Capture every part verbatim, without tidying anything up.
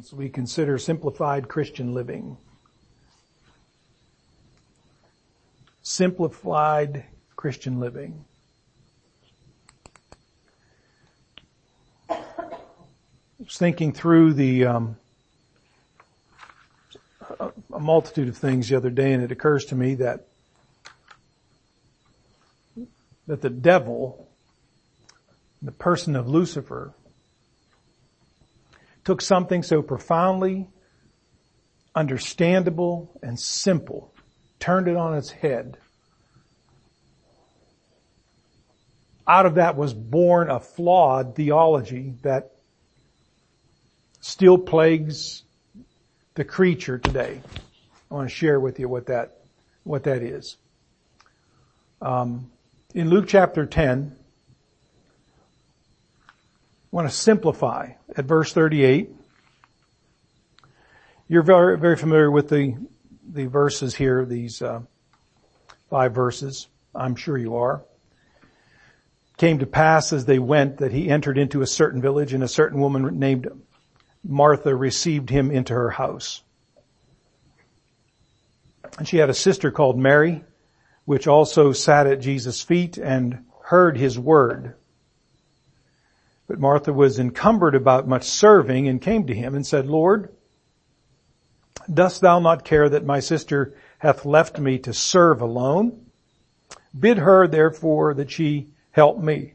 As we consider simplified Christian living. Simplified Christian living. I was thinking through the um, a, a multitude of things the other day, and it occurs to me that that the devil, the person of Lucifer, took something so profoundly understandable and simple, turned it on its head. Out of that was born a flawed theology that still plagues the creature today. I want to share with you what that, what that is. Um, in Luke chapter ten, I want to simplify at verse thirty-eight. You're very, very familiar with the, the verses here, these, uh, five verses. I'm sure you are. Came to pass as they went that he entered into a certain village, and a certain woman named Martha received him into her house. And she had a sister called Mary, which also sat at Jesus' feet and heard his word. But Martha was encumbered about much serving, and came to him and said, Lord, dost thou not care that my sister hath left me to serve alone? Bid her therefore that she help me.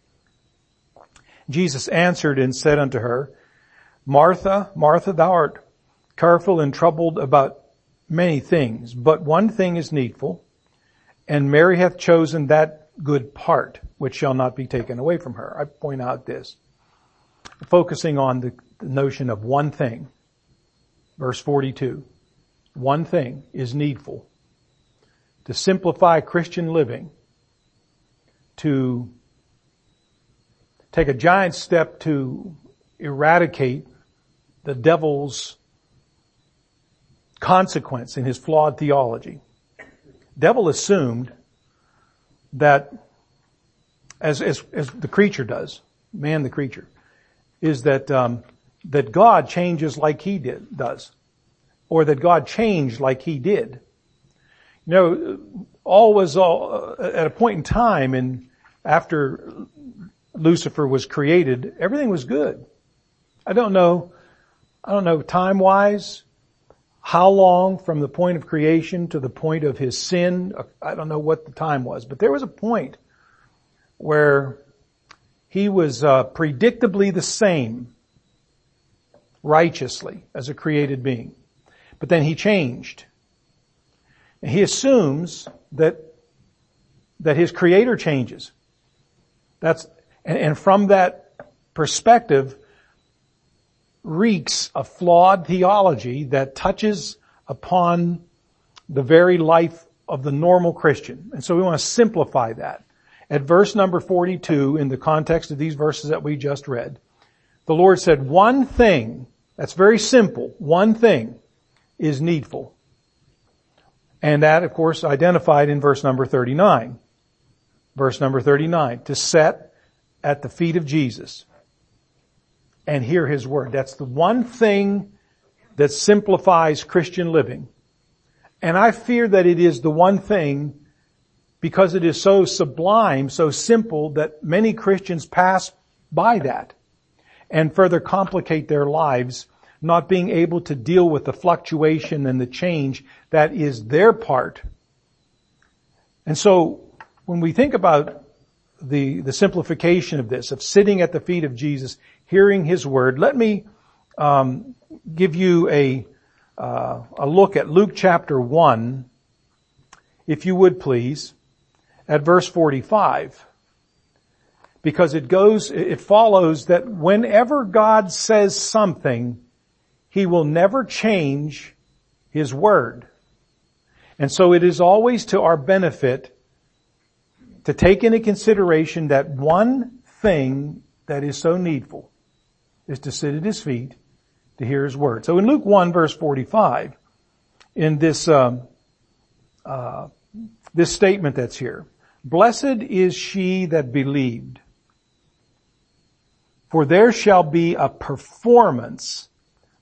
Jesus answered and said unto her, Martha, Martha, thou art careful and troubled about many things, but one thing is needful, and Mary hath chosen that good part, which shall not be taken away from her. I point out this, focusing on the, the notion of one thing. Verse forty-two. One thing is needful to simplify Christian living, to take a giant step to eradicate the devil's consequence in his flawed theology. Devil assumed that, as, as, as the creature does, man the creature, is that, um, that God changes like he did, does. Or that God changed like he did. You know, all was all, uh, at a point in time and after Lucifer was created, everything was good. I don't know, I don't know time-wise, how long from the point of creation to the point of his sin. I don't know what the time was, but there was a point where he was uh, predictably the same righteously as a created being. But then he changed. And he assumes that that his creator changes. That's and, and from that perspective reeks a flawed theology that touches upon the very life of the normal Christian. And so we want to simplify that. At verse number forty-two, in the context of these verses that we just read, the Lord said, one thing, that's very simple, one thing is needful. And that, of course, identified in verse number thirty-nine. Verse number thirty-nine, to set at the feet of Jesus and hear his word. That's the one thing that simplifies Christian living. And I fear that it is the one thing, because it is so sublime, so simple, that many Christians pass by that and further complicate their lives, not being able to deal with the fluctuation and the change that is their part. And so when we think about the, the simplification of this, of sitting at the feet of Jesus, hearing his word, let me um, give you a uh, a look at Luke chapter one, if you would please, at verse forty-five. Because it goes, it follows that whenever God says something, he will never change his word. And so it is always to our benefit to take into consideration that one thing that is so needful is to sit at his feet to hear his word. So in Luke one verse forty-five, in this, um, uh, this statement that's here, blessed is she that believed, for there shall be a performance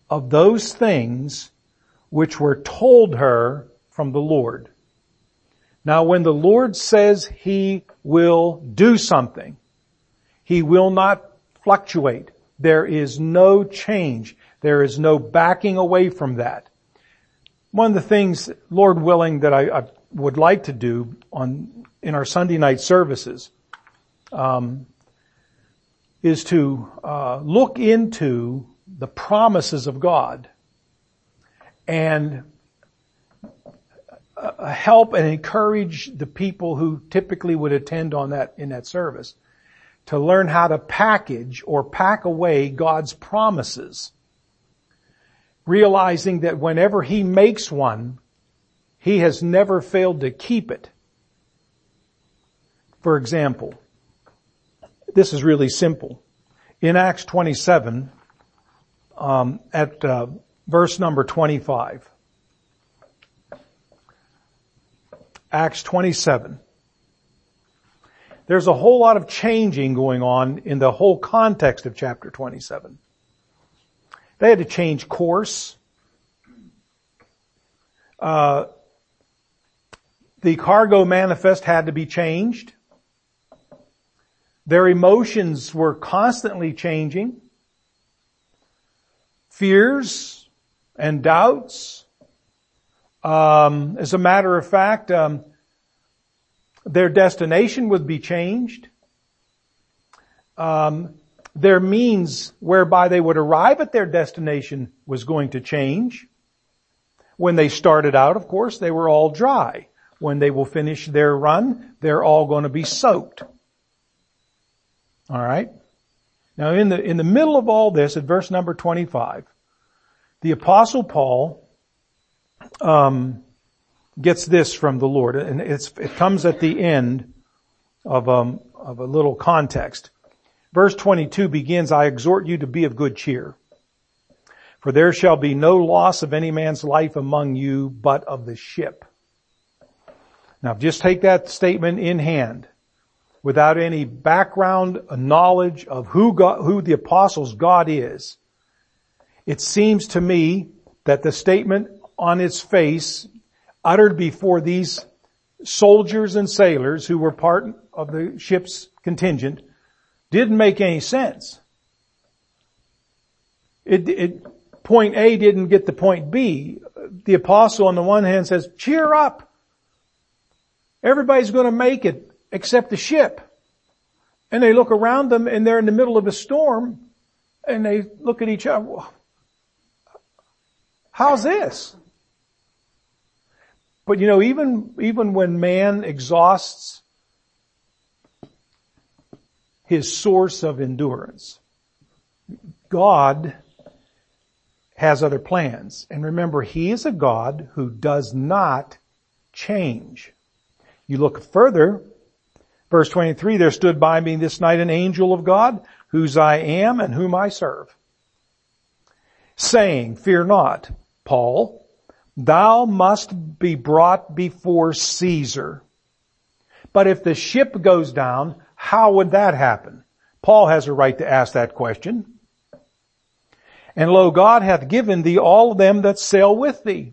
of those things which were told her from the Lord. Now when the Lord says He will do something, He will not fluctuate. There is no change. There is no backing away from that. One of the things, Lord willing, that I, I would like to do on in our Sunday night services um, is to uh, look into the promises of God and uh, help and encourage the people who typically would attend on that in that service to learn how to package or pack away God's promises, realizing that whenever He makes one, He has never failed to keep it. For example, this is really simple. In Acts twenty-seven, um, at uh, verse number twenty-five, Acts twenty-seven. There's a whole lot of changing going on in the whole context of chapter twenty-seven. They had to change course. Uh, the cargo manifest had to be changed. Their emotions were constantly changing. Fears and doubts. Um, as a matter of fact, um, their destination would be changed. Um, their means whereby they would arrive at their destination was going to change. When they started out, of course, they were all dry. When they will finish their run, they're all going to be soaked. All right. Now in the, in the middle of all this, at verse number twenty-five, the Apostle Paul, um, gets this from the Lord, and it's, it comes at the end of, um, of a little context. Verse twenty-two begins, I exhort you to be of good cheer, for there shall be no loss of any man's life among you, but of the ship. Now just take that statement in hand, without any background knowledge of who God, who the apostle's God is. It seems to me that the statement on its face, uttered before these soldiers and sailors who were part of the ship's contingent, didn't make any sense. It, it, point A didn't get to point B. The apostle on the one hand says, cheer up. Everybody's going to make it except the ship. And they look around them and they're in the middle of a storm and they look at each other. How's this? But you know, even, even when man exhausts his source of endurance, God has other plans. And remember, He is a God who does not change. You look further, verse twenty-three, there stood by me this night an angel of God, whose I am and whom I serve, saying, fear not, Paul, thou must be brought before Caesar. But if the ship goes down, how would that happen? Paul has a right to ask that question. And lo, God hath given thee all them that sail with thee.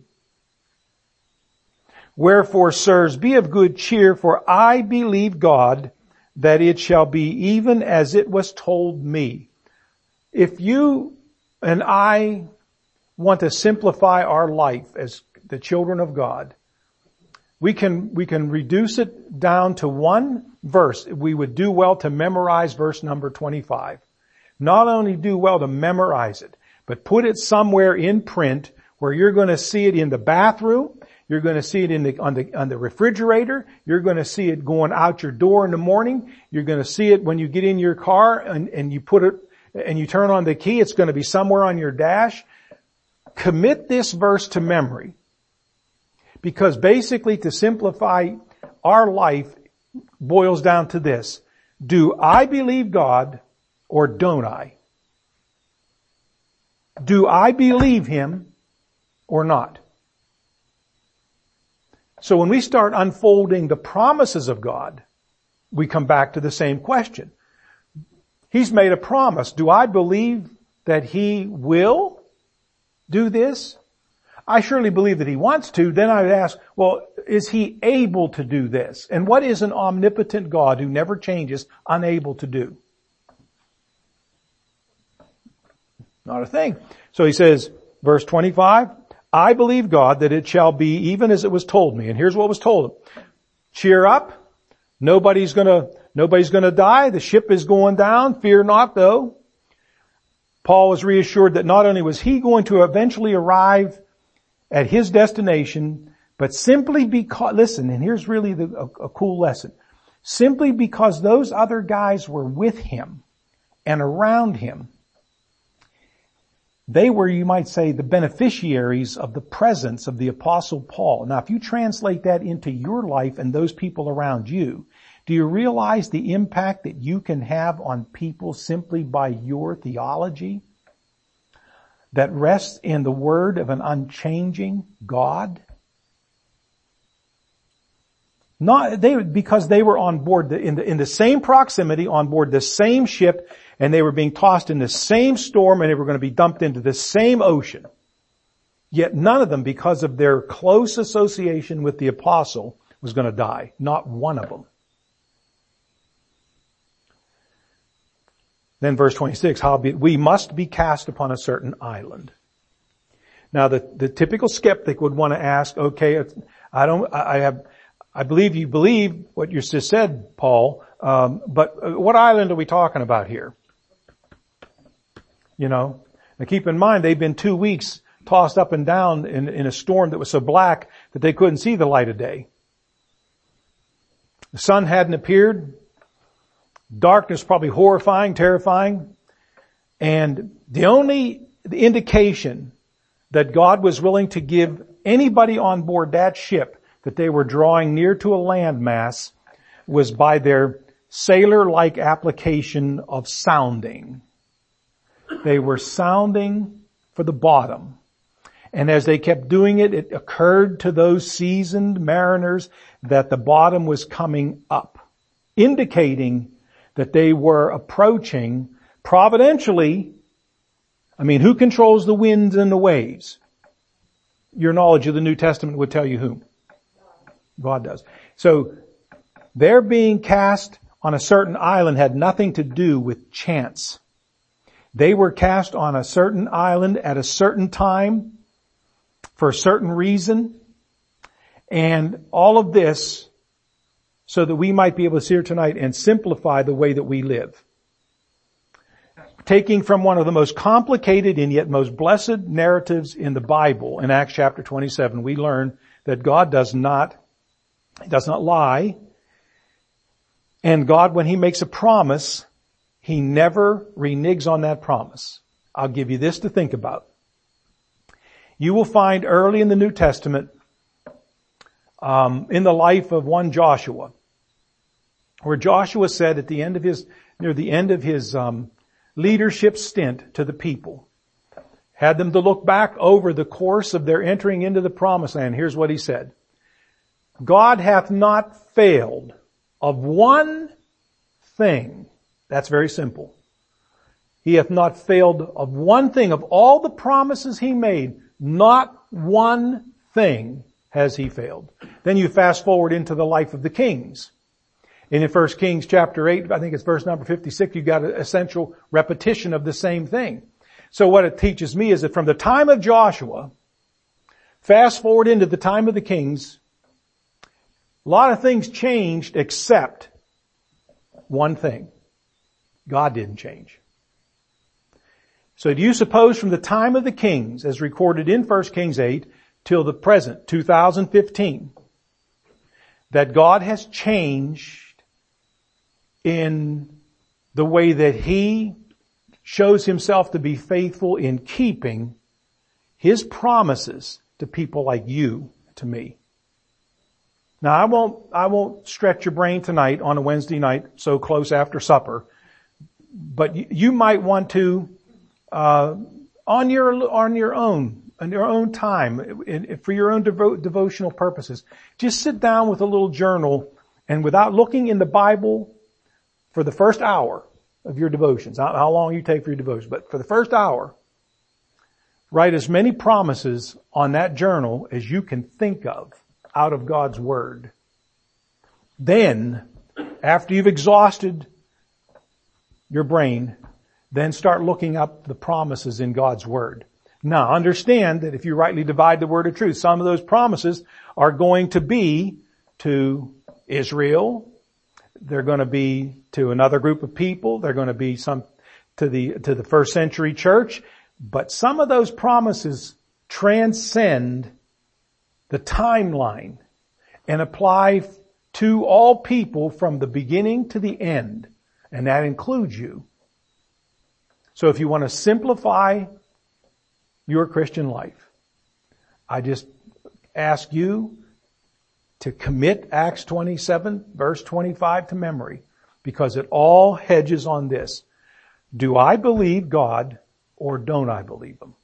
Wherefore, sirs, be of good cheer, for I believe God that it shall be even as it was told me. If you and I want to simplify our life as the children of God, we can, we can reduce it down to one verse. We would do well to memorize verse number twenty-five. Not only do well to memorize it, but put it somewhere in print where you're going to see it in the bathroom. You're going to see it in the, on the, on the refrigerator. You're going to see it going out your door in the morning. You're going to see it when you get in your car and, and you put it, and you turn on the key. It's going to be somewhere on your dash. Commit this verse to memory. Because basically, to simplify our life boils down to this. Do I believe God or don't I? Do I believe Him or not? So when we start unfolding the promises of God, we come back to the same question. He's made a promise. Do I believe that He will do this? I surely believe that he wants to. Then I would ask, well, is he able to do this? And what is an omnipotent God who never changes unable to do? Not a thing. So he says, verse twenty-five, I believe God that it shall be even as it was told me. And here's what was told him. Cheer up. Nobody's gonna, nobody's gonna die. The ship is going down. Fear not though. Paul was reassured that not only was he going to eventually arrive at his destination, but simply because, listen, and here's really the, a, a cool lesson. Simply because those other guys were with him and around him, they were, you might say, the beneficiaries of the presence of the Apostle Paul. Now, if you translate that into your life and those people around you, do you realize the impact that you can have on people simply by your theology that rests in the word of an unchanging God? Not they because they were on board the, in the in the same proximity, on board the same ship, and they were being tossed in the same storm, and they were going to be dumped into the same ocean. Yet none of them, because of their close association with the apostle, was going to die. Not one of them. Then verse twenty-six, howbeit we must be cast upon a certain island. Now the, the typical skeptic would want to ask, okay, I don't, I have, I believe you believe what you just said, Paul, um, but what island are we talking about here? You know, now keep in mind they've been two weeks tossed up and down in, in a storm that was so black that they couldn't see the light of day. The sun hadn't appeared. Darkness probably horrifying, terrifying. And the only indication that God was willing to give anybody on board that ship that they were drawing near to a landmass was by their sailor-like application of sounding. They were sounding for the bottom. And as they kept doing it, it occurred to those seasoned mariners that the bottom was coming up, indicating that they were approaching providentially. I mean, who controls the winds and the waves? Your knowledge of the New Testament would tell you whom? God does. So their being cast on a certain island had nothing to do with chance. They were cast on a certain island at a certain time for a certain reason. And all of this so that we might be able to see here tonight and simplify the way that we live. Taking from one of the most complicated and yet most blessed narratives in the Bible, in Acts chapter twenty-seven, we learn that God does not, He does not lie. And God, when He makes a promise, He never reneges on that promise. I'll give you this to think about. You will find early in the New Testament, um, in the life of one Joshua, where Joshua said at the end of his, near the end of his, um, leadership stint to the people, had them to look back over the course of their entering into the promised land. Here's what he said. God hath not failed of one thing. That's very simple. He hath not failed of one thing. Of all the promises He made, not one thing has He failed. Then you fast forward into the life of the kings. And in First Kings chapter eight, I think it's verse number fifty-six, you've got an essential repetition of the same thing. So what it teaches me is that from the time of Joshua, fast forward into the time of the kings, a lot of things changed except one thing. God didn't change. So do you suppose from the time of the kings, as recorded in First Kings eight, till the present, two thousand fifteen, that God has changed in the way that He shows Himself to be faithful in keeping His promises to people like you, to me? Now I won't, I won't stretch your brain tonight on a Wednesday night so close after supper, but you, you might want to, uh, on your, on your own, on your own time, in, for your own devo- devotional purposes, just sit down with a little journal and without looking in the Bible for the first hour of your devotions, how, how long you take for your devotions, but for the first hour, Write as many promises on that journal as you can think of out of God's Word. Then, after you've exhausted your brain, then start looking up the promises in God's Word. Now, understand that if you rightly divide the word of truth, some of those promises are going to be to Israel. They're going to be to another group of people. They're going to be some to the, to the first century church. But some of those promises transcend the timeline and apply to all people from the beginning to the end. And that includes you. So if you want to simplify your Christian life, I just ask you to commit Acts twenty-seven, verse twenty-five to memory, because it all hedges on this. Do I believe God or don't I believe Him?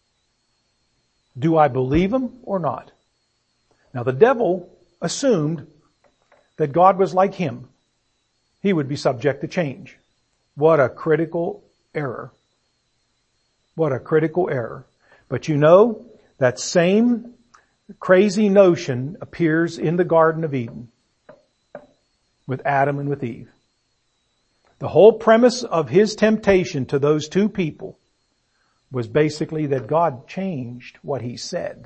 Do I believe Him or not? Now the devil assumed that God was like him. He would be subject to change. What a critical error. What a critical error. But you know, that same crazy notion appears in the Garden of Eden with Adam and with Eve. The whole premise of his temptation to those two people was basically that God changed what He said.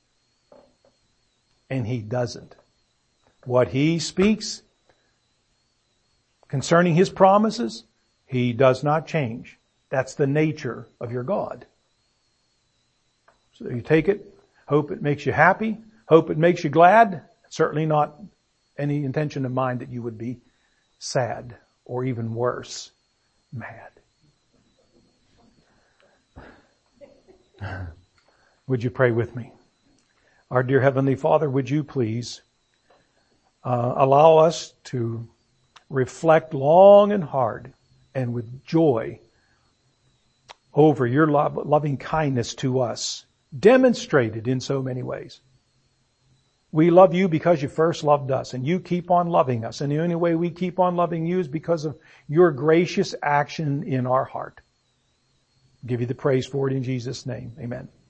And He doesn't. What He speaks concerning His promises, He does not change. That's the nature of your God. So you take it, hope it makes you happy, hope it makes you glad. Certainly not any intention of mine that you would be sad or even worse, mad. Would you pray with me? Our dear Heavenly Father, would you please uh, allow us to reflect long and hard and with joy over your love, loving kindness to us, demonstrated in so many ways. We love you because you first loved us, and you keep on loving us. And the only way we keep on loving you is because of your gracious action in our heart. Give you the praise for it in Jesus' name. Amen.